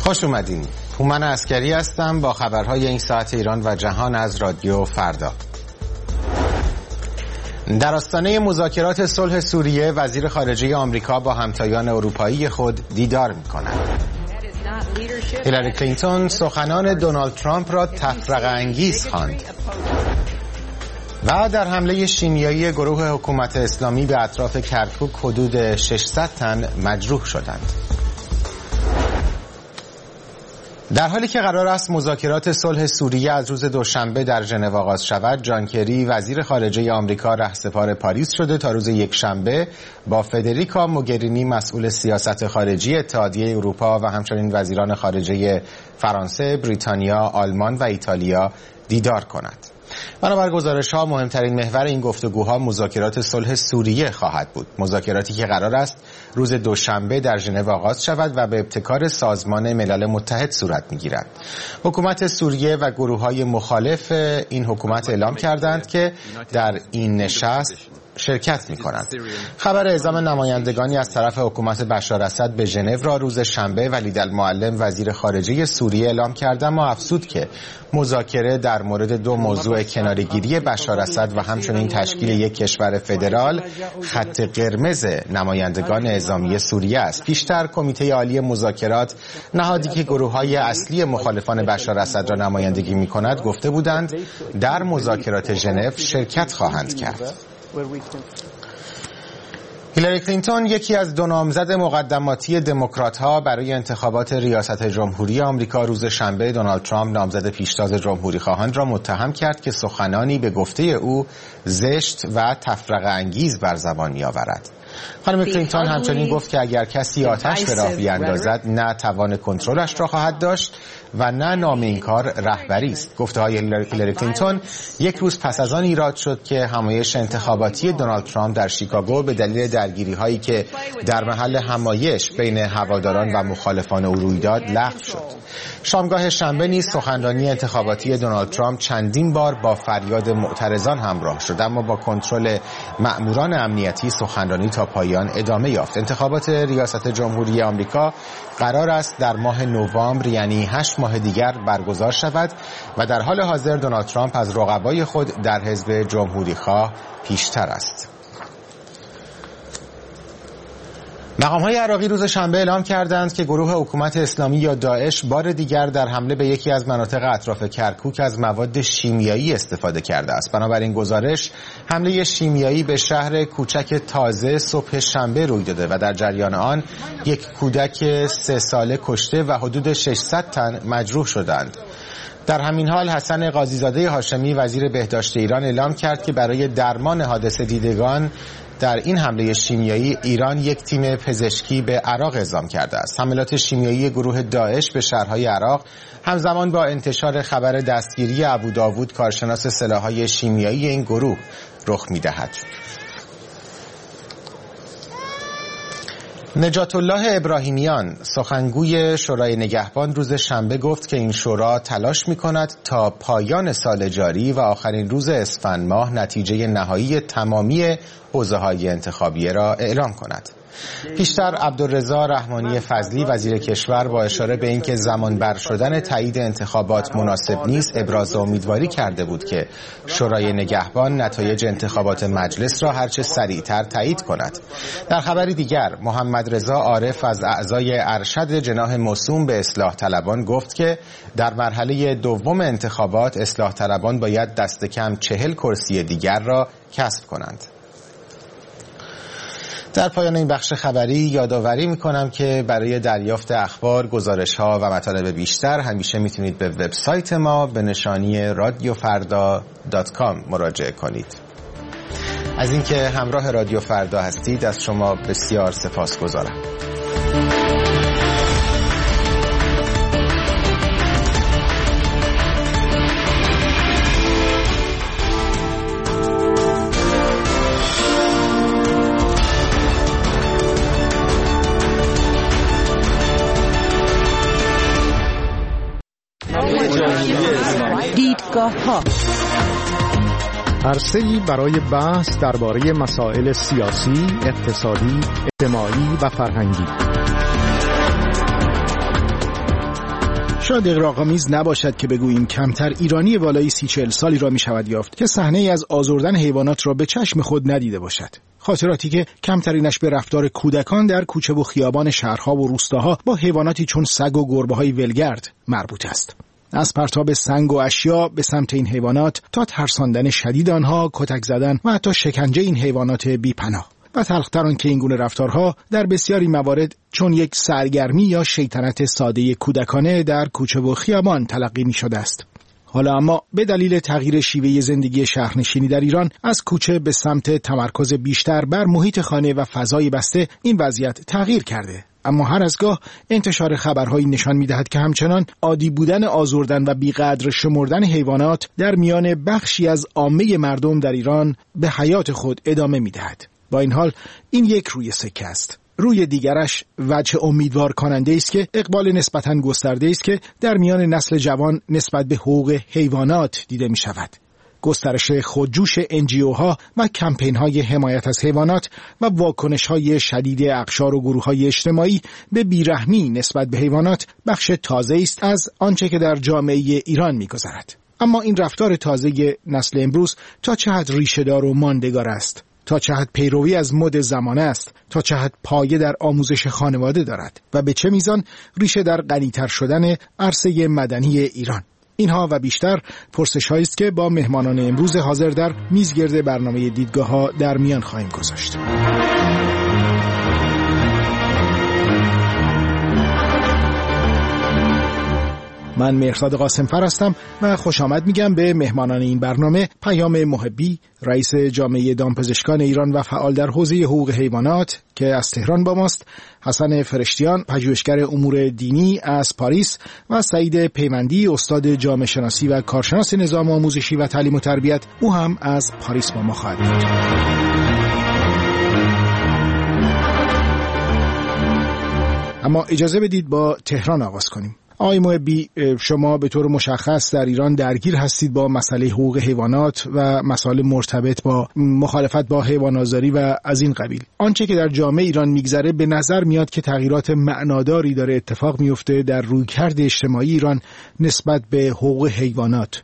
خوش اومدین. هومن عسکری هستم با خبرهای این ساعت ایران و جهان از رادیو فردا. در آستانه مذاکرات صلح سوریه وزیر خارجه آمریکا با همتایان اروپایی خود دیدار می‌کند. هیلاری کلینتون سخنان دونالد ترامپ را تفرقه انگیز خواند. و در حمله شیمیایی گروه حکومت اسلامی به اطراف کرکوک حدود 600 تن مجروح شدند. در حالی که قرار است مذاکرات صلح سوریه از روز دوشنبه در ژنو آغاز شود، جان کری وزیر خارجه آمریکا رهسپار پاریس شده تا روز یکشنبه با فدریکا موگرینی مسئول سیاست خارجی اتحادیه اروپا و همچنین وزیران خارجه فرانسه، بریتانیا، آلمان و ایتالیا دیدار کند. بنابر گزارش‌ها مهمترین محور این گفتگوها مذاکرات صلح سوریه خواهد بود. مذاکراتی که قرار است روز دوشنبه در ژنو آغاز شود و به ابتکار سازمان ملل متحد صورت می‌گیرد. حکومت سوریه و گروه‌های مخالف این حکومت اعلام کردند که در این نشست شرکت می‌کنند. خبر اعزام نمایندگانی از طرف حکومت بشار اسد به ژنو را روز شنبه ولیدالمعلم وزیر خارجه سوریه اعلام کرد، اما افزود که مذاکره در مورد دو موضوع کناره‌گیری بشار اسد و همچنین تشکیل یک کشور فدرال خط قرمز نمایندگان اعزامی سوریه است. پیشتر کمیته عالی مذاکرات، نهادی که گروه‌های اصلی مخالفان بشار اسد را نمایندگی می‌کند، گفته بودند در مذاکرات ژنو شرکت خواهند کرد. هیلاری کلینتون یکی از دو نامزد مقدماتی دموکرات‌ها برای انتخابات ریاست جمهوری آمریکا روز شنبه دونالد ترامپ نامزد پیشتاز جمهوری خواهان را متهم کرد که سخنانی به گفته او زشت و تفرقه انگیز بر زبان می‌آورد. خانم کلینتون همچنین گفت که اگر کسی آتش به راه بیاندازد نه توان کنترلش را خواهد داشت و نه نام این کار رهبری است. گفته‌های هیلاری کلینتون یک روز پس از آن ایراد شد که همایش انتخاباتی دونالد ترامپ در شیکاگو به دلیل درگیری‌هایی که در محل همایش بین هواداران و مخالفان او روی داد لغو شد. شامگاه شنبه نیز سخنرانی انتخاباتی دونالد ترامپ چندین بار با فریاد معترضان همراه شد، اما با کنترل مأموران امنیتی سخنرانی تا پایان ادامه یافت. انتخابات ریاست جمهوری آمریکا قرار است در ماه نوامبر، یعنی 8 ماه دیگر برگزار شود و در حال حاضر دونالد ترامپ از رقبای خود در حزب جمهوری‌خواه پیشتر است. مقام‌های عراقی روز شنبه اعلام کردند که گروه حکومت اسلامی یا داعش بار دیگر در حمله به یکی از مناطق اطراف کرکوک از مواد شیمیایی استفاده کرده است. بنابراین گزارش حمله شیمیایی به شهر کوچک تازه صبح شنبه روی داده و در جریان آن یک کودک 3 ساله کشته و حدود 600 تن مجروح شدند. در همین حال حسن قاضیزاده هاشمی وزیر بهداشت ایران اعلام کرد که برای درمان حادثه دیدگان در این حمله شیمیایی ایران یک تیم پزشکی به عراق اعزام کرده است. حملات شیمیایی گروه داعش به شهرهای عراق همزمان با انتشار خبر دستگیری ابوداوود کارشناس سلاح‌های شیمیایی این گروه رخ می‌دهد. نجات الله ابراهیمیان سخنگوی شورای نگهبان روز شنبه گفت که این شورا تلاش می‌کند تا پایان سال جاری و آخرین روز اسفند ماه نتیجه نهایی تمامی حوزه‌های انتخابیه را اعلام کند. پیشتر عبدالرضا رحمانی فضلی وزیر کشور با اشاره به اینکه زمانبر شدن تایید انتخابات مناسب نیست ابراز امیدواری کرده بود که شورای نگهبان نتایج انتخابات مجلس را هرچه سریعتر تایید کند. در خبری دیگر محمد رضا عارف از اعضای ارشد جناح موسوم به اصلاح طلبان گفت که در مرحله دوم انتخابات اصلاح طلبان باید دست کم 40 کرسی دیگر را کسب کنند. در پایان این بخش خبری یادآوری می‌کنم که برای دریافت اخبار، گزارش‌ها و مطالب بیشتر همیشه میتونید به وبسایت ما به نشانی radiofarda.com مراجعه کنید. از اینکه همراه رادیو فردا هستید از شما بسیار سپاسگزارم. دیدگاه‌ها عرصه‌ای برای بحث درباره مسائل سیاسی، اقتصادی، اجتماعی و فرهنگی. شاید اغراق‌آمیز نباشد که بگوییم کمتر ایرانی والای 30-40 سالی را می شود یافت که صحنه‌ای از آزردن حیوانات را به چشم خود ندیده باشد. خاطراتی که کمترینش به رفتار کودکان در کوچه و خیابان شهرها و روستاها با حیواناتی چون سگ و گربه‌های ولگرد مربوط است. از پرتاب سنگ و اشیا به سمت این حیوانات تا ترساندن شدید آنها، کتک زدن و حتی شکنجه این حیوانات بی‌پناه. و تلخ‌تر آن که این گونه رفتارها در بسیاری موارد چون یک سرگرمی یا شیطنت ساده کودکانه در کوچه و خیابان تلقی می‌شده است. حالا اما به دلیل تغییر شیوه زندگی شهرنشینی در ایران از کوچه به سمت تمرکز بیشتر بر محیط خانه و فضای بسته این وضعیت تغییر کرده. اما هر از گاه انتشار خبرهایی نشان می‌دهد که همچنان عادی بودن آزردن و بیقدر شمردن حیوانات در میان بخشی از عامه مردم در ایران به حیات خود ادامه می‌دهد. با این حال این یک روی سکه است. روی دیگرش وجه امیدوار کننده است که اقبال نسبتاً گسترده است که در میان نسل جوان نسبت به حقوق حیوانات دیده می شود. گسترش خودجوش NGOها و کمپین‌های حمایت از حیوانات و واکنش‌های شدید اقشار و گروه‌های اجتماعی به بیرحمی نسبت به حیوانات بخش تازه است از آنچه که در جامعه ایران می‌گذرد. اما این رفتار تازه نسل امروز تا چه حد ریشه‌دار و ماندگار است؟ تا چه حد پیروی از مد زمانه است، تا چه حد پایه در آموزش خانواده دارد و به چه میزان ریشه در غنی‌تر شدن عرصه مدنی ایران. اینها و بیشتر پرسش‌هایی است که با مهمانان امروز حاضر در میزگرد برنامه دیدگاه‌ها در میان خواهیم گذاشت. من مهرداد قاسمفر هستم و خوش آمد میگم به مهمانان این برنامه: پیام محبی، رئیس جامعه دامپزشکان ایران و فعال در حوزه حقوق حیوانات که از تهران با ماست، حسن فرشتیان، پژوهشگر امور دینی از پاریس و سعید پیوندی، استاد جامعه شناسی و کارشناس نظام آموزشی و تعلیم و تربیت، او هم از پاریس با ما خواهد بود. اما اجازه بدید با تهران آغاز کنیم. آقای محبی، شما به طور مشخص در ایران درگیر هستید با مسئله حقوق حیوانات و مسائل مرتبط با مخالفت با حیوان‌آزاری و از این قبیل. آنچه که در جامعه ایران میگذره به نظر میاد که تغییرات معناداری داره اتفاق میفته در رویکرد اجتماعی ایران نسبت به حقوق حیوانات.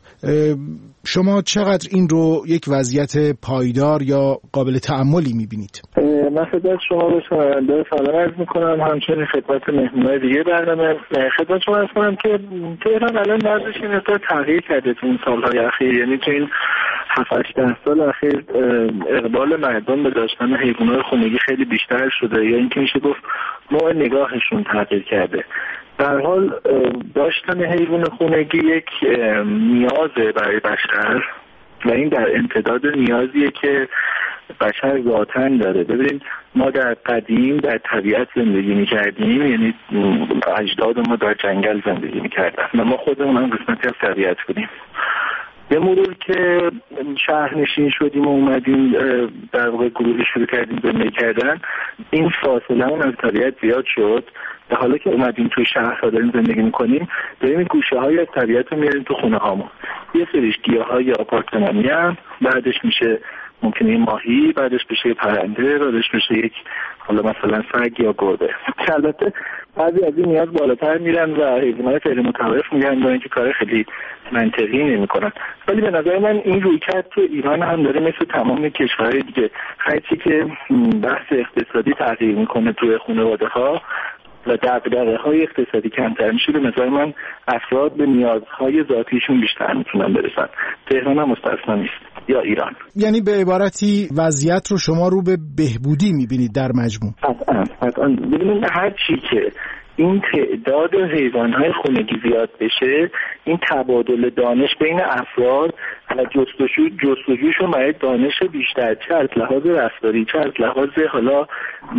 شما چقدر این رو یک وضعیت پایدار یا قابل تأملی میبینید؟ من خدمت شما به شنونده سلام عرض میکنم، همچنین خدمت مهمونای دیگه برنامه. خدمت شما عرض کنم که تهران الان وضعش این مقدار تغییر کرده تو این سالهای اخیر، یعنی تو این 7-8 سال اخیر اقبال مردم به داشتن حیوانات خونگی خیلی بیشتر شده، یا اینکه میشه گفت نوع نگاهشون تغییر کرده. در حال داشتن حیوان خونگی یک نیازه برای بشر و این در امتداد نیازیه که بشر ذاتاً داره. ببین، ما در قدیم در طبیعت زندگی می‌کردیم، یعنی اجداد ما در جنگل زندگی می‌کردن و ما خودمون هم قسمتی از طبیعت بودیم. به مرور که شهرنشین شدیم و اومدیم در واقع گروهی شروع کردیم زندگی کردن، این فاصله اون از طبیعت زیاد شد. در حالی که اومدیم توی شهرها داریم زندگی میکنیم، داریم این گوشه‌های از طبیعت رو میاریم تو خونه هامون. یه سریش گیاهای آپارتمانی هم، بعدش میشه ممکنه ماهی، بعدش بشه پرنده، بعدش بشه یک حالا مثلا سگ یا گربه. البته بعضی از این نیاز بالاتر میرن و حیوانات غیر متوقف میگن دارن که کار خیلی منطقی نمیکنن. ولی به نظر من این رویکرد تو ایران هم داره مثل تمام کشورهای دیگه، هرچی که بحث اقتصادی تغییر میکنه توی خانواده‌ها و دغدغه‌های اقتصادی کمتر میشه، به نظر من افراد به نیازهای ذاتیشون بیشتر میتونن برسن. تهران هم مستثنا نیست، یا ایران. یعنی به عبارتی وضعیت رو شما رو به بهبودی میبینید در مجموع؟ قطعاً. ببینید، هر چی که این تعداد حیوانات خونگی زیاد بشه، این تبادل دانش بین افراد و جستجوشون برای دانش بیشتر، چه از لحاظ رفتاری چه از لحاظ حالا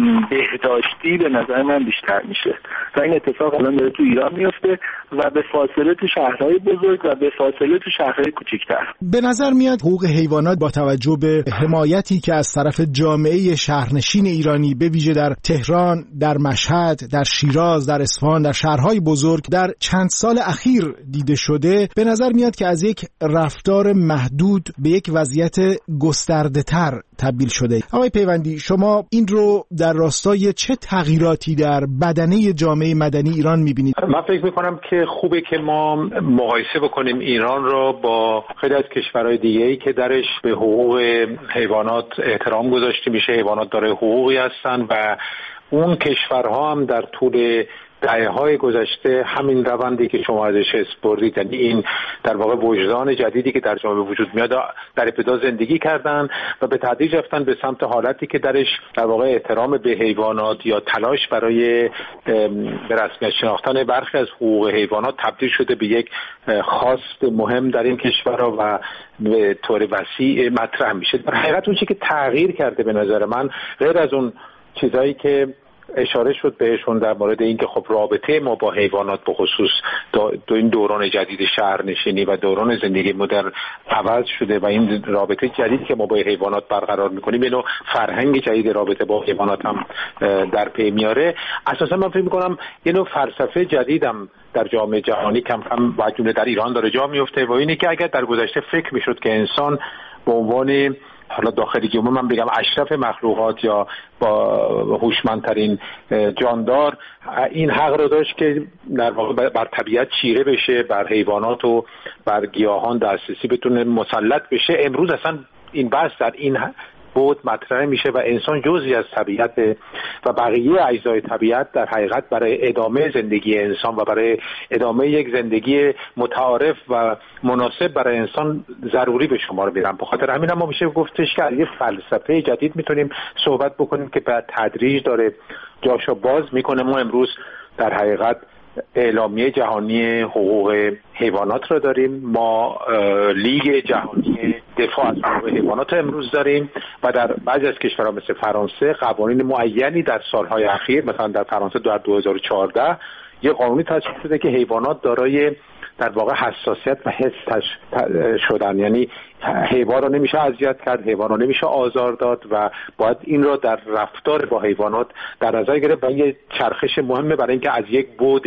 بهداشتی، به نظر من بیشتر میشه و این اتفاق الان داره تو ایران میفته و به فاصله تو شهرهای بزرگ و به فاصله تو شهرهای کوچکتر. به نظر میاد حقوق حیوانات با توجه به حمایتی که از طرف جامعه شهرنشین ایرانی به ویژه در تهران، در مشهد، در شیراز، در اصفهان، در شهرهای بزرگ در چند سال اخیر دیده شده، به نظر میاد که از یک رفتار محدود به یک وضعیت گسترده تر تبدیل شده. آقای پیوندی، شما این رو در راستای چه تغییراتی در بدنه جامعه مدنی ایران میبینید؟ من فکر میکنم که خوبه که ما مقایسه بکنیم ایران را با خیلی از کشورهای دیگه‌ای که درش به حقوق حیوانات احترام گذاشته میشه. حیوانات داره حقوقی هستن و اون کشورها هم در طول دهه‌های گذشته همین روندی که شما ازش اسپردید، یعنی این در واقع وجدان جدیدی که در جامعه وجود میاد، در ابتدا زندگی کردن و به تدریج رفتن به سمت حالتی که درش در واقع احترام به حیوانات یا تلاش برای به رسمیت شناختن برخی از حقوق حیوانات تبدیل شده به یک خواست مهم در این کشورها و به طور وسیع مطرح میشه. در حقیقت اون چیزی که تغییر کرده به نظر من، غیر از اون چیزایی که اشاره شد بهشون در مورد اینکه خب رابطه ما با حیوانات به خصوص این دوران جدید شهرنشینی و دوران زندگی مدرن عوض شده و این رابطه جدیدی که ما با حیوانات برقرار میکنیم یه نوع فرهنگ جدید رابطه با حیوانات هم در پی میاره. اساسا من فکر میکنم یه نوع فلسفه جدیدم در جامعه جهانی کم کم و جمله در ایران داره جا میفته و اینه که اگر در گذشته فکر میشد که انسان به عنوان حالا داخلی که من بگم اشرف مخلوقات یا با هوشمندترین جاندار این حق رو داشت که در واقع بر طبیعت چیره بشه، بر حیوانات و بر گیاهان دسترسی بتونه مسلط بشه، امروز اصلا این بحث در این بود مطرح میشه و انسان جزئی از طبیعت و بقیه اجزای طبیعت در حقیقت برای ادامه زندگی انسان و برای ادامه یک زندگی متعارف و مناسب برای انسان ضروری به شمار میرن. به خاطر همین هم ما میشه گفتش که یه فلسفه جدید میتونیم صحبت بکنیم که به تدریج داره جاشو باز میکنه. ما امروز در حقیقت اعلامیه جهانی حقوق حیوانات رو داریم، ما لیگ جهانی دفاع از حقوق حیوانات رو امروز داریم و در بعضی از کشورها مثل فرانسه قوانین معینی در سالهای اخیر، مثلا در فرانسه در 2014 یه قانونی تصویب شده که حیوانات دارای در واقع حساسیت و حس شدن، یعنی حیوان رو نمیشه اذیت کرد، حیوان رو نمیشه آزار داد و باید این رو در رفتار با حیوانات در نظر گرفت و یه چرخش مهمه برای اینکه از یک بعد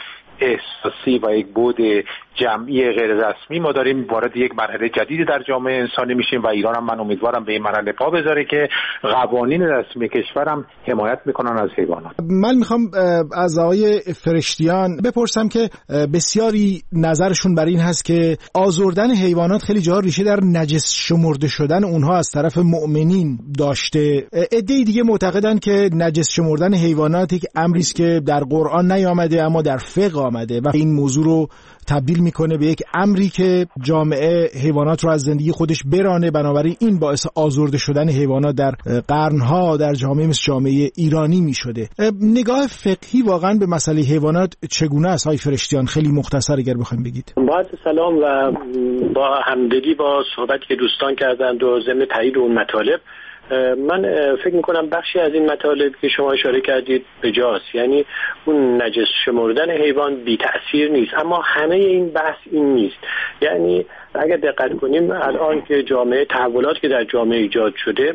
احساسی و یک بعد جمعی غیر رسمی ما داریم وارد یک مرحله جدیدی در جامعه انسانی میشیم و ایران هم من امیدوارم به این مرحله پا بذاره که قوانین رسمی کشورم حمایت میکنن از حیوانات. من میخوام از آقای فرشتیان بپرسم که بسیاری نظرشون بر این هست که آزردن حیوانات خیلی جاها ریشه در نجس شمرده شدن اونها از طرف مؤمنین داشته. عده‌ای دیگه معتقدن که نجس شمردن حیوانات یک امری است که در قرآن نیامده اما در فقه آمده و این موضوع رو تبدیل میکنه به یک امری که جامعه حیوانات رو از زندگی خودش برانه. بنابراین این باعث آزرده شدن حیوانات در قرنها در جامعه مثل جامعه ایرانی میشده. نگاه فقهی واقعا به مسئله حیوانات چگونه است های فرشتیان؟ خیلی مختصر اگر بخوایم بگید. با سلام و با همدلی با صحبتی که دوستان کردند و ضمن تایید اون مطالب، من فکر میکنم بخشی از این مطالب که شما اشاره کردید بجاست، یعنی اون نجس شمردن حیوان بی تأثیر نیست، اما همه این بحث این نیست. یعنی اگر دقت کنیم الان که جامعه تحولات که در جامعه ایجاد شده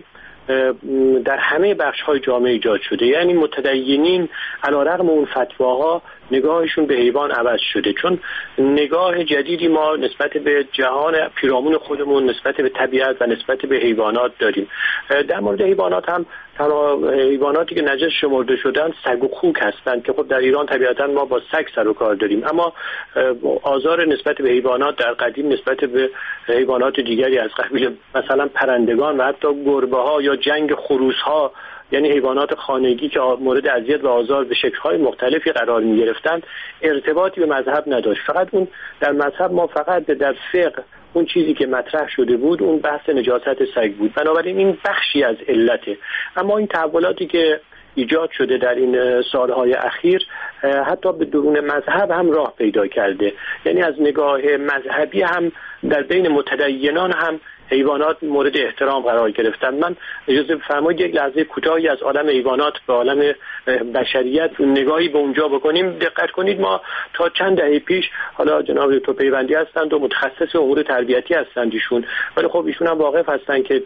در همه بخش‌های جامعه ایجاد شده، یعنی متدینین علیرغم اون فتواها نگاهشون به حیوان عوض شده، چون نگاه جدیدی ما نسبت به جهان پیرامون خودمون، نسبت به طبیعت و نسبت به حیوانات داریم. در مورد حیوانات هم تنها حیواناتی که نجس شمرده شدن سگ و خوک هستند که خب در ایران طبیعتا ما با سگ سر و کار داریم، اما آزار نسبت به حیوانات در قدیم نسبت به حیوانات دیگری از قبیل مثلا پرندگان و حتی گربه‌ها یا جنگ خروس‌ها، یعنی حیوانات خانگی که مورد اذیت و آزار به شکل‌های مختلفی قرار می‌گرفتند، ارتباطی به مذهب نداشت. فقط اون در مذهب ما فقط در فقه اون چیزی که مطرح شده بود اون بحث نجاست سگ بود. بنابراین این بخشی از علته. اما این تحولاتی که ایجاد شده در این سالهای اخیر حتی به درون مذهب هم راه پیدا کرده، یعنی از نگاه مذهبی هم در بین متدینان هم حیوانات مورد احترام قرار گرفتن. من اجازه بفرمایید یک لحظه کوتاهی از عالم حیوانات به عالم بشریت نگاهی به اونجا بکنیم. دقت کنید ما تا چند دهه پیش، حالا جناب دکتر پیوندی هستند و متخصص امور تربیتی هستند ایشون، ولی خب ایشون هم واقف هستند که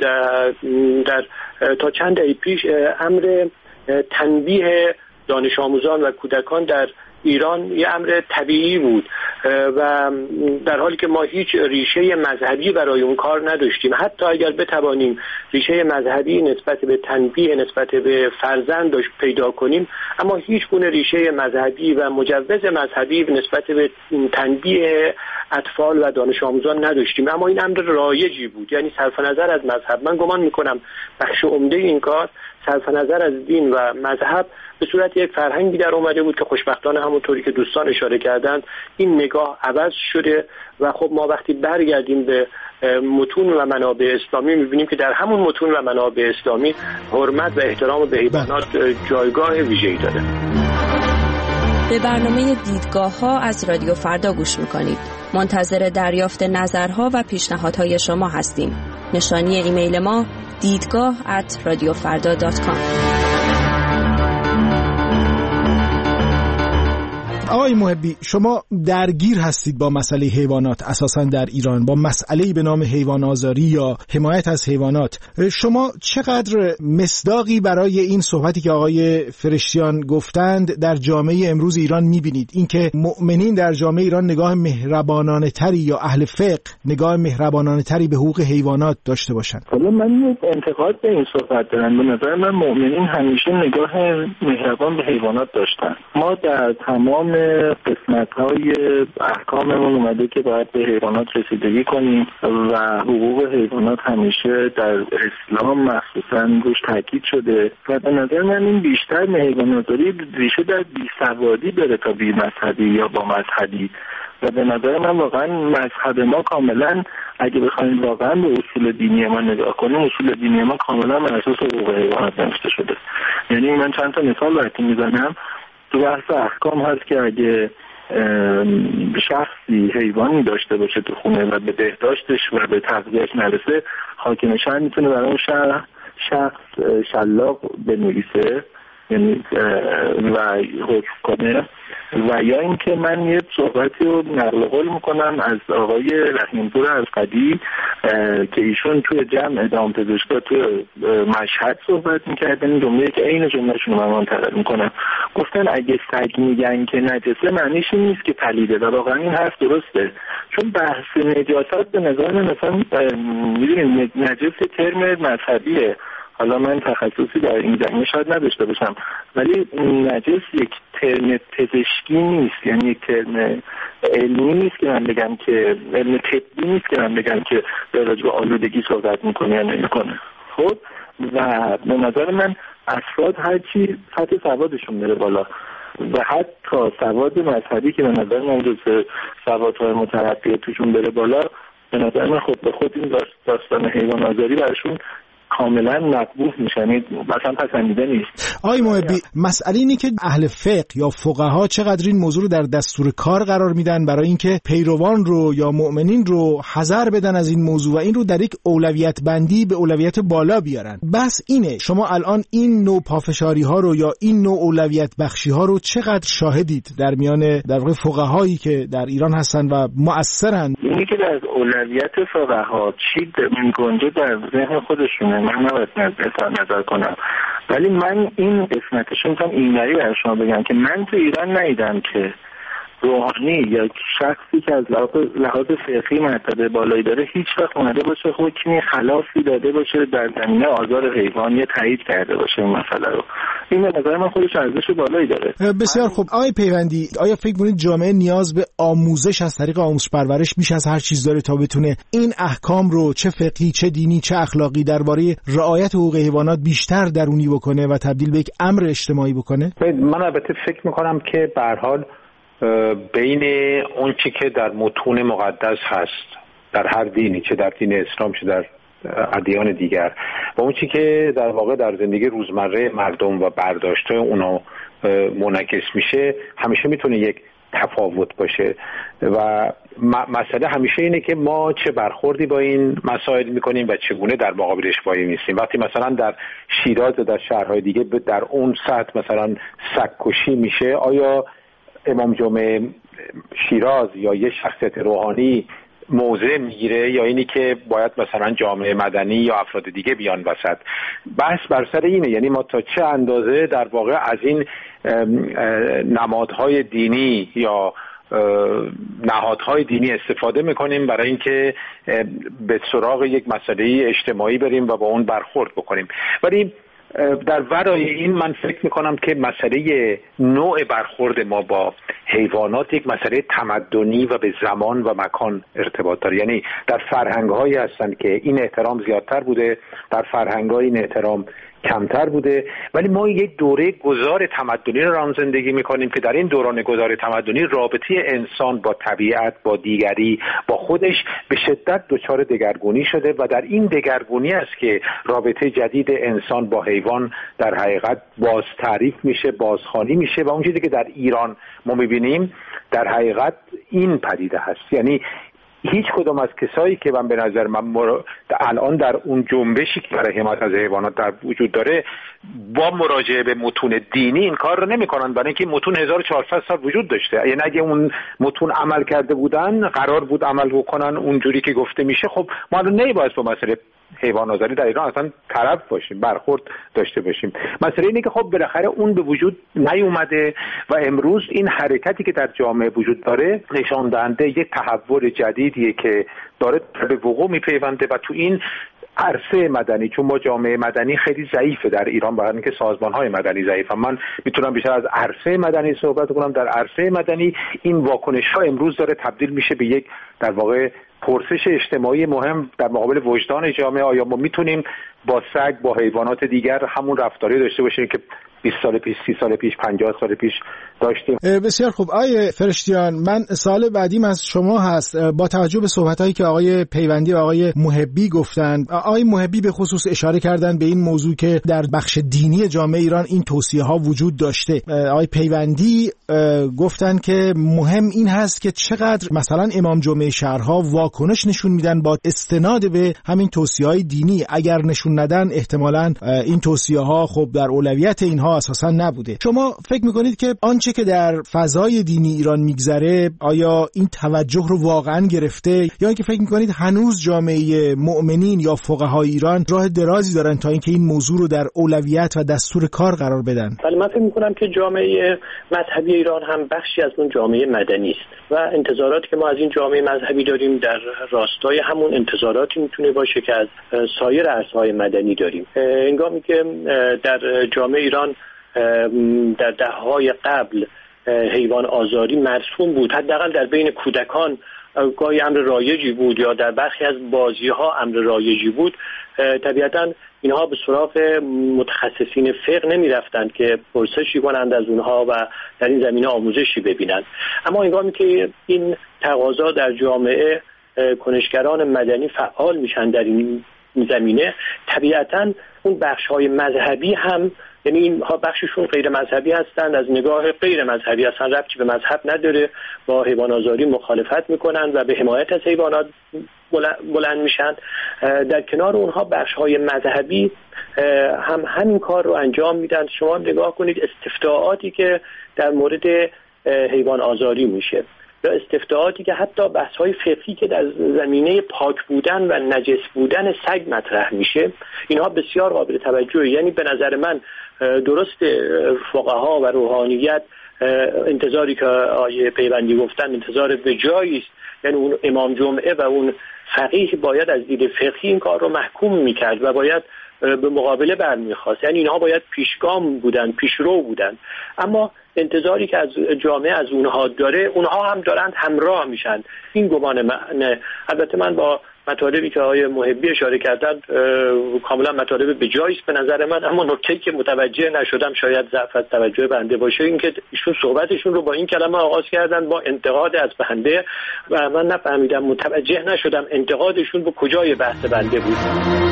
در تا چند دهه پیش امر تنبیه دانش آموزان و کودکان در ایران یه امر طبیعی بود و در حالی که ما هیچ ریشه مذهبی برای اون کار نداشتیم. حتی اگر بتوانیم ریشه مذهبی نسبت به تنبیه نسبت به فرزند پیدا کنیم، اما هیچ گونه ریشه مذهبی و مجوز مذهبی نسبت به تنبیه اطفال و دانش آموزان نداشتیم. اما این امر رایجی بود، یعنی صرف نظر از مذهب. من گمان میکنم بخش عمده این کار صرف نظر از دین و مذهب به صورت یک فرهنگی در اومده بود که خوشبختانه همونطوری که دوستان اشاره کردند این نگاه عوض شده و خب ما وقتی برگردیم به متون و منابع اسلامی میبینیم که در همون متون و منابع اسلامی حرمت و احترام به حیوانات جایگاه ویژه‌ای داره. به برنامه دیدگاه ها از رادیو فردا گوش میکنید. منتظر دریافت نظرها و پیشنهادهای شما هستیم. نشانی ایمیل ما دیدگاه@radiofarda.com. آقای محبی، شما درگیر هستید با مسئله حیوانات اساساً در ایران، با مسئله‌ای به نام حیوان آزاری یا حمایت از حیوانات. شما چقدر مصداقی برای این صحبتی که آقای فرشتیان گفتند در جامعه امروز ایران می‌بینید؟ اینکه مؤمنین در جامعه ایران نگاه مهربانانه‌تری یا اهل فقه نگاه مهربانانه‌تری به حقوق حیوانات داشته باشند. حالا من انتقاد به این صحبت دارم. به نظر من مؤمنین همیشه نگاه مهربان به حیوانات داشتن. ما در تمام قسمت‌های احکاممون اومده که باید به حیوانات رسیدگی کنیم و حقوق حیوانات همیشه در اسلام مخصوصاً روش تاکید شده و به نظر من این بیشتر حیوانات‌داری ریشه در بی‌سوادی داره تا بی‌مذهبی یا با مذهبی. و به نظر من واقعا مذهب ما کاملا اگه بخوایم واقعا به اصول دینی ما نگاه کنیم، اصول دینی ما کاملا بر اساس حقوق حیوانات نوشته شده. یعنی من چند تا مثال براتون میزنم. تو بحث احکام هست که اگه شخصی حیوانی داشته باشه تو خونه و به بهداشتش و به تغذیه‌اش نرسه، حاکم شهر میتونه برای اون شخص شلاق بنویسه، یعنی و حکم کنه. و یا اینکه من یه صحبتی رو نقل قول میکنم از آقای رحیم‌پور القدی که ایشون توی جمع دامپزشکا توی مشهد صحبت میکردن. این جمله که عین جملهشون رو من منتقل میکنم، گفتن اگه سگ میگن که نجسه معنیش این نیست که پلیده و واقعا این حرف درسته، چون بحث نجاست به نظر من مثلا میدونید نجس ترم مذهبیه. حالا من تخصصی در این زمینه شاید نداشته باشم، ولی نجس یک ترم پزشکی نیست، یعنی یک ترم علمی نیست که من بگم که علم طبی نیست که من بگم که در راجع به آلودگی صحبت میکنه یا نمیکنه. خب و به نظر من افراد هرچی سطح سوادشون بره بالا و حتی سواد مذهبی که به نظر من جزء سوادهای مترقی توشون بره بالا، به نظر من خود به خود این داستان حیوان آزاری براشون کاملا مقبول میشن، مثلا پسندیده نیست. آقای محبی، مسئله اینه که اهل فقه یا فقها چقدر این موضوع رو در دستور کار قرار میدن برای اینکه پیروان رو یا مؤمنین رو حذر بدن از این موضوع و این رو در یک اولویت بندی به اولویت بالا بیارن. بس اینه، شما الان این نوع پافشاری ها رو یا این نوع اولویت بخشی ها رو چقدر شاهدید در میان در واقع فقهایی که در ایران هستن و مؤثرن؟ اینی که در اولویت فقها چی میگنجه در ذهن خودشونه من نباید نظر کنم، ولی من این قسمتش میتونم اینوری برای شما بگم که من تو ایران ندیدم که روحانی یا شخصی که از لحاظ فقهی مرتبه بالایی داره هیچ وقت اومده باشه حکمی خلافی داده باشه در زمینه آزار حیوان یا تایید کرده باشه این مسئله رو. این به نظر من خودش ارزش بالایی داره. بسیار خوب. آقای پیوندی، آیا فکر می‌کنید جامعه نیاز به آموزش از طریق آموزش پرورش بیش از هر چیز داره تا بتونه این احکام رو چه فقهی، چه دینی، چه اخلاقی درباره رعایت حقوق حیوانات بیشتر درونی بکنه و تبدیل به یک امر اجتماعی بکنه؟ من البته فکر می‌کنم که به هر حال بین اون چی که در متون مقدس هست در هر دینی، چه در دین اسلام چه در ادیان دیگر، و اون چی که در واقع در زندگی روزمره مردم و برداشت‌های اونا منعکس میشه، همیشه میتونه یک تفاوت باشه و مسئله همیشه اینه که ما چه برخوردی با این مسائل میکنیم و چگونه در مقابلش وای میستیم. وقتی مثلا در شیراز و در شهرهای دیگه در اون سطح مثلا سگ‌کشی میشه، آیا امام جمعه شیراز یا یه شخصیت روحانی موضع میگیره یا اینی که باید مثلا جامعه مدنی یا افراد دیگه بیان وسط. بحث بر سر اینه، یعنی ما تا چه اندازه در واقع از این نمادهای دینی یا نهادهای دینی استفاده میکنیم برای اینکه به سراغ یک مسئله اجتماعی بریم و با اون برخورد بکنیم. ولی در ورای این من فکر میکنم که مسئله نوع برخورد ما با حیوانات یک مسئله تمدنی و به زمان و مکان ارتباط داره. یعنی در فرهنگ‌هایی هستند که این احترام زیادتر بوده، در فرهنگ‌های این احترام کمتر بوده، ولی ما یک دوره گذار تمدنی رو زندگی میکنیم که در این دوران گذار تمدنی رابطه انسان با طبیعت، با دیگری، با خودش به شدت دچار دگرگونی شده و در این دگرگونی است که رابطه جدید انسان با حیوان در حقیقت باز تعریف میشه، بازخوانی میشه و اون چیزی که در ایران ما میبینیم در حقیقت این پدیده هست. یعنی هیچ کدوم از کسایی که من به نظر من الان در اون جنبشی که برای حمایت از حیوانات در وجود داره با مراجعه به متون دینی این کار رو نمی‌کنن، برای اینکه متون 1400 سال وجود داشته. یعنی اگه اون متون عمل کرده بودن، قرار بود عمل بکنن اونجوری که گفته میشه، خب ما الان نمی‌باید با مسئله حیوان آزاری در ایران اصلا طرف باشیم، برخورد داشته باشیم. مسئله اینه که خب بالاخره اون به وجود نیومده و امروز این حرکتی که در جامعه وجود داره نشان دهنده یک تحول جدیدیه که داره به وقوع میپیونده و تو این عرصه مدنی، چون ما جامعه مدنی خیلی ضعیفه در ایران، برای اینکه سازمان‌های مدنی ضعیفن، من میتونم بیشتر از عرصه مدنی صحبت کنم. در عرصه مدنی این واکنش‌ها امروز داره تبدیل میشه به یک در واقع پرسش اجتماعی مهم در مقابل وجدان جامعه. آیا ما میتونیم با سگ، با حیوانات دیگر همون رفتاری داشته باشیم که 20 سال پیش، 30 سال پیش، 50 سال پیش داشتیم؟ بسیار خوب. آقای فرشتیان، من سوال بعدیم از شما هست. با توجه به صحبتایی که آقای پیوندی و آقای محبی گفتن، آقای محبی به خصوص اشاره کردن به این موضوع که در بخش دینی جامعه ایران این توصیه ها وجود داشته. آقای پیوندی گفتن که مهم این هست که چقدر مثلا امام جمعه شهرها واکنش نشون میدن با استناد به همین توصیه های دینی. اگر نشون ندن احتمالاً این توصیه ها خب در اولویت اینها اساسا نبوده. شما فکر میکنید که آنچه که در فضای دینی ایران میگذره آیا این توجه رو واقعا گرفته، یا اینکه فکر میکنید هنوز جامعه مؤمنین یا فقهای ایران راه درازی دارن تا اینکه این موضوع رو در اولویت و دستور کار قرار بدن؟ ولی من فکر میکنم که جامعه مذهبی ایران هم بخشی از اون جامعه مدنی است و انتظاراتی که ما از این جامعه مذهبی داریم در راستای همون انتظاراتی میتونه باشه که از سایر عرصه‌های مدنی داریم. هنگامی که در جامعه ایران در دهه‌های قبل حیوان آزاری مرسوم بود، حداقل در بین کودکان گاهی امر رایجی بود یا در برخی از بازی‌ها امر رایجی بود، طبیعتاً اینها به سراغ متخصصین فقه نمی‌رفتند که پرسشی کنند از اونها و در این زمینه آموزشی ببینند. اما هنگامی که این تقاضا در جامعه کنشگران مدنی فعال میشن در این زمینه، طبیعتاً اون بخش‌های مذهبی هم، یعنی اینها بخششون غیر مذهبی هستند، از نگاه غیر مذهبی اصلا ربطی به مذهب نداره، با حیوان آزاری مخالفت میکنن و به حمایت از حیوانات بلند میشن. در کنار اونها بخش‌های مذهبی هم همین کار رو انجام میدن. شما نگاه کنید استفتاءاتی که در مورد حیوان آزاری میشه یا استفتاءاتی که حتی بحث‌های فقهی که در زمینه پاک بودن و نجس بودن سگ مطرح میشه، اینها بسیار قابل توجهه. یعنی به نظر من درست فقها و روحانیت انتظاری که آیه پیوندی گفتن انتظار به جایی است، یعنی اون امام جمعه و اون فقیه باید از دید فقهی این کار رو محکوم میکرد و باید به مقابله برمیخواست، یعنی اینها باید پیشگام بودن، پیشرو بودن. اما انتظاری که از جامعه از اونها داره، اونها هم دارند همراه میشن. این گمان من، البته من با مطالبی که آقای محبی اشاره کردن کاملا مطالب به جایی است به نظر من، اما نکته‌ای که متوجه نشدم، شاید ضعف از توجه بنده باشه، این که ایشون صحبتشون رو با این کلمه آغاز کردن، با انتقاد از بنده، و من نفهمیدم، متوجه نشدم انتقادشون به کجای بحث بنده بود.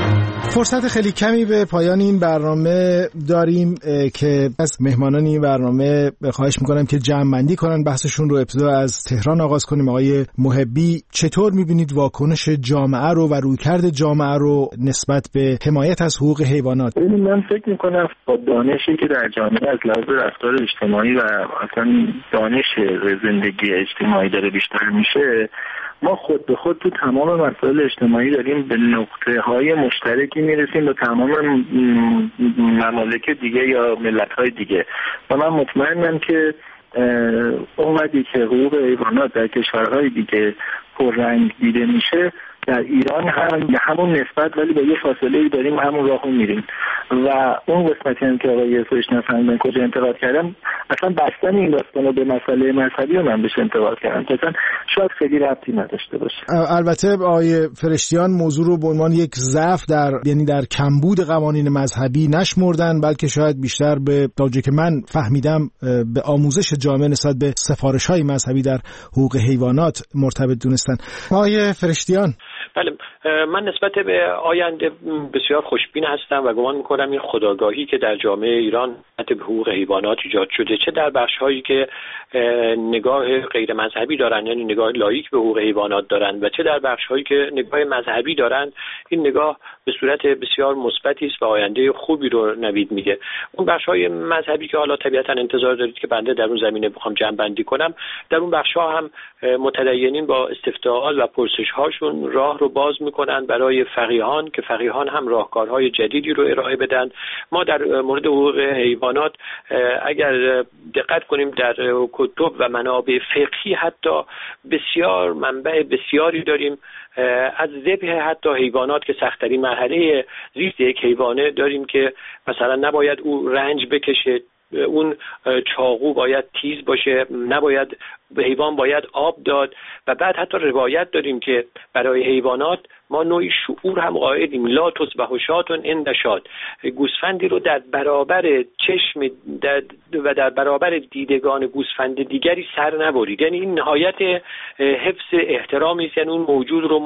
فرصت خیلی کمی به پایان این برنامه داریم که از مهمانان این برنامه خواهش میکنم که جمع‌بندی کنن بحثشون رو. ابتدا از تهران آغاز کنیم. آقای محبی، چطور میبینید واکنش جامعه رو و رویکرد جامعه رو نسبت به حمایت از حقوق حیوانات؟ من فکر میکنم با دانشی که در جامعه از لحاظ رفتار اجتماعی و اصلا دانش زندگی اجتماعی داره بیشتر میشه، ما خود به خود تو تمام مسائل اجتماعی داریم به نقطه‌های مشترکی میرسیم با تمام ممالک دیگه یا ملت‌های دیگه و من مطمئنم که اونقدری که حقوق حیوانات در کشورهای دیگه پررنگ دیده میشه در ایران هم به همون نسبت ولی با یه فاصله‌ای داریم همون راهو میریم و اون قسمتی هم که آقای سوش نفهمیدن کجا انتقاد کردم اصلا بستن این داستانو به مسئله مذهبی رو من بهش انتقاد کردم که اصلا شاید خیلی ربطی نداشته باشه. البته آقای فرشتیان موضوع رو به عنوان یک ضعف در کمبود قوانین مذهبی نشمردن، بلکه شاید بیشتر به تاجی که من فهمیدم به آموزش جامعه نسبت به سفارش‌های مذهبی در حقوق حیوانات مرتبط دونستن. آقای فرشتیان. بله، من نسبت به آینده بسیار خوشبین هستم و گمان میکنم این خودآگاهی که در جامعه ایران به حقوق حیوانات ایجاد شده، چه در بخش‌هایی که نگاه غیر مذهبی دارن یعنی نگاه لاییک به حقوق حیوانات دارن و چه در بخش‌هایی که نگاه مذهبی دارن، این نگاه به صورت بسیار مثبتی است و آینده خوبی رو نوید میده. اون بخش‌های مذهبی که حالا طبیعتاً انتظار دارید که بنده در اون زمینه بخوام جمع‌بندی کنم، در اون بخش‌ها هم متدینین با استفتاءات و پرسش‌هاشون راه رو باز میکنن برای فقیهان که فقیهان هم راهکارهای جدیدی رو ارائه بدن. ما در مورد حقوق حیوانات اگر دقت کنیم در کتب و منابع فقهی حتی بسیار منبع بسیاری داریم، از ذبح حتی حیوانات که سخت‌ترین مرحله زیست یک حیوانه داریم که مثلا نباید او رنج بکشه، اون چاقو باید تیز باشه، نباید به حیوان باید آب داد و بعد حتی روایت داریم که برای حیوانات ما نوعی شعور هم قائلیم، لا تصبح شاة عند شاة، گوسفندی رو در برابر چشم و در برابر دیدگان گوسفند دیگری سر نبرید. یعنی این نهایت حفظ احترامی است، یعنی اون موجود رو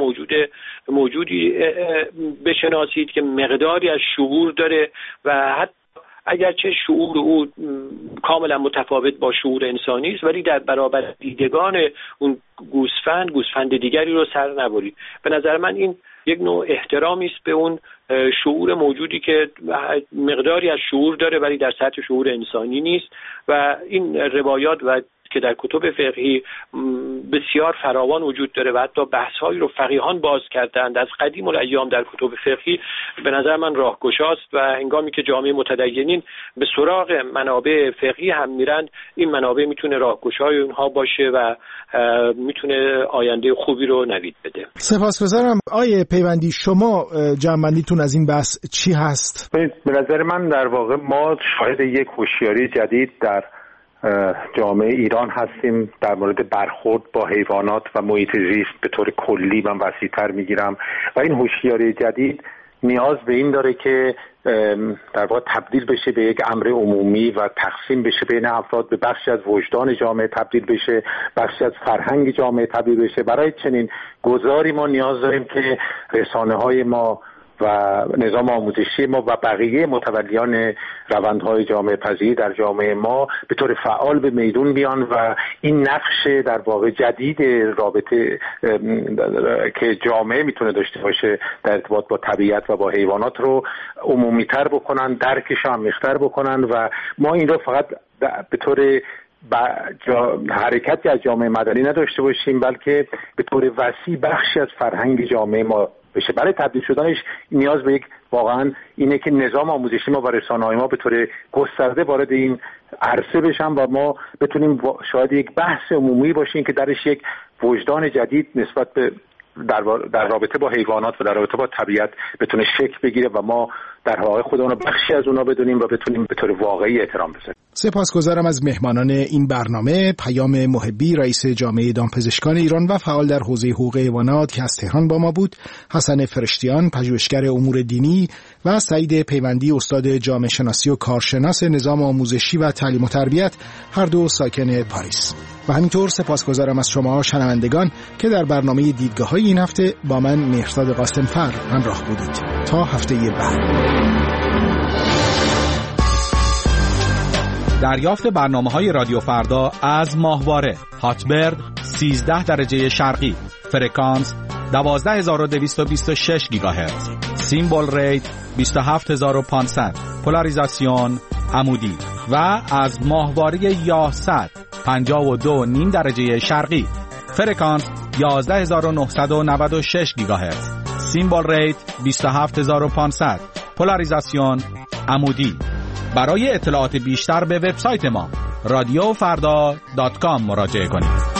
موجودی بشناسید که مقداری از شعور داره و حتی اگرچه شعور او کاملا متفاوت با شعور انسانی است ولی در برابر دیدگان اون گوسفند دیگری رو سر نبرید. به نظر من این یک نوع احترامی است به اون شعور موجودی که مقداری از شعور داره ولی در سطح شعور انسانی نیست و این روایات و که در کتب فقهی بسیار فراوان وجود داره و حتی بحث‌هایی رو فقیهان باز کردند از قدیم الایام در کتب فقهی، به نظر من راهگشاست و هنگامی که جامعه متدینین به سراغ منابع فقهی هم میرن، این منابع میتونه راهگشای اونها باشه و میتونه آینده خوبی رو نوید بده. سپاسگزارم. آیه پیوندی، شما جمع‌بندیتون از این بحث چی هست؟ به نظر من در واقع ما شاهد یک هوشیاری جدید در جامعه ایران هستیم در مورد برخورد با حیوانات و محیط زیست به طور کلی. من وسیع‌تر میگیرم و این هوشیاری جدید نیاز به این داره که در واقع تبدیل بشه به یک امر عمومی و تقسیم بشه بین افراد، به بخشی از وجدان جامعه تبدیل بشه، بخشی از فرهنگ جامعه تبدیل بشه. برای چنین گذاری ما نیاز داریم که رسانه‌های ما و نظام آموزشی ما و بقیه متولیان روندهای جامعه پذیری در جامعه ما به طور فعال به میدون بیان و این نقش در واقع جدید رابطه که جامعه میتونه داشته باشه در ارتباط با طبیعت و با حیوانات رو عمومی‌تر بکنن، درکش عمیق‌تر بکنن و ما این رو فقط به طور حرکتی از جامعه مدنی نداشته باشیم بلکه به طور وسیع بخشی از فرهنگ جامعه ما بشه. برای تبدیل شدنش نیاز به یک واقعا اینه که نظام آموزشی ما و رسانه‌های ما به طور گسترده وارد این عرصه بشن و ما بتونیم شاید یک بحث عمومی باشیم که درش یک وجدان جدید نسبت به در رابطه با حیوانات و در رابطه با طبیعت بتونه شکل بگیره و ما در واقع خودمون رو بخشی از اونها بدونیم و بتونیم به طور واقعی احترام بذاریم. سپاسگزارم از مهمانان این برنامه. پیام محبی، رئیس جامعه دامپزشکان ایران و فعال در حوزه حقوق حیوانات که از تهران با ما بود، حسن فرشتیان، پژوهشگر امور دینی و سعید پیوندی، استاد جامعه شناسی و کارشناس نظام آموزشی و تعلیم و تربیت، هر دو ساکن پاریس. و همینطور سپاسگزارم از شما شنوندگان که در برنامه دیدگاه‌های این هفته با من مهرداد قاسم‌فر همراه بودید. تا هفته بعد. دریافت برنامه‌های رادیو فردا از ماهواره، هاتبرد 13 درجه شرقی، فرکانس 12226 گیگاهرتز، سیمبل ریت 27500، پولاریزاسیون عمودی و از ماهواره یاست 52.5 درجه شرقی، فرکانس 11996 گیگاهرتز، سیمبل ریت 27500، پولاریزاسیون عمودی. برای اطلاعات بیشتر به وبسایت ما رادیوفردا.com مراجعه کنید.